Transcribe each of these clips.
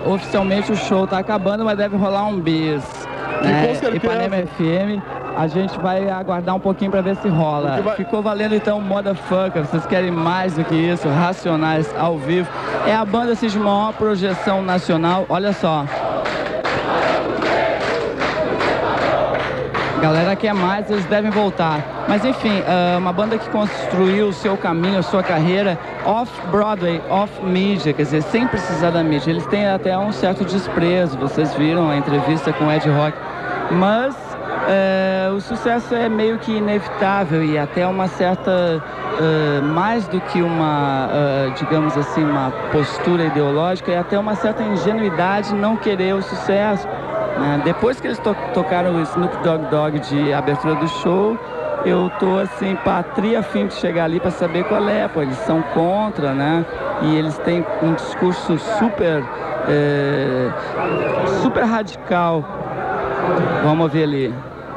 oficialmente o show tá acabando, mas deve rolar um bis, né? Com certeza. Ipanema FM, a gente vai aguardar um pouquinho para ver se rola. Ficou valendo então Motherfucker, vocês querem mais do que isso? Racionais ao vivo. É a banda assim, de maior projeção nacional, olha só. Galera quer mais, eles devem voltar. Mas enfim, uma banda que construiu o seu caminho, a sua carreira off-Broadway, off-mídia, quer dizer, sem precisar da mídia. Eles têm até um certo desprezo, vocês viram a entrevista com o Ed Rock. Mas o sucesso é meio que inevitável e até uma certa, mais do que uma, digamos assim, uma postura ideológica, é até uma certa ingenuidade não querer o sucesso. Depois que eles tocaram o Snoop Dogg de abertura do show, eu tô assim, a fim de chegar ali para saber qual é, pô, eles são contra, né? E eles têm um discurso super radical. Vamos ver ali.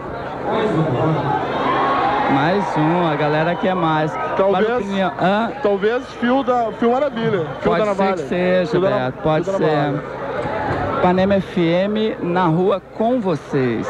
Mais um, a galera quer mais. Talvez Fio Maravilha. Pode ser que seja, Beto, pode ser. Ipanema FM na rua com vocês.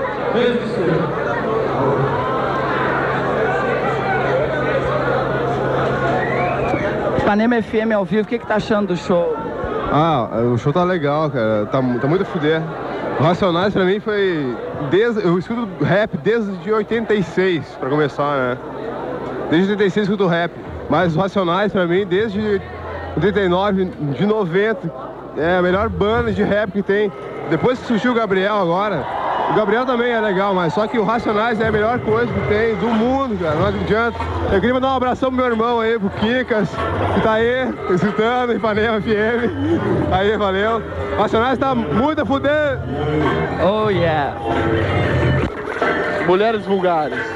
Ipanema FM ao vivo, o que tá achando do show? O show tá legal, cara. Tá muito a fuder. O Racionais pra mim foi... Eu escuto rap desde 86, pra começar, né? Desde 86 eu escuto rap. Mas o Racionais pra mim, desde 89, de 90... É a melhor banda de rap que tem. Depois que surgiu o Gabriel agora, o Gabriel também é legal, mas só que o Racionais é a melhor coisa que tem do mundo, cara, não adianta. Eu queria mandar um abração pro meu irmão aí, pro Kikas, que tá aí, escutando, Ipanema FM. Aí, valeu. O Racionais tá muito a fuder. Oh, yeah. Mulheres vulgares.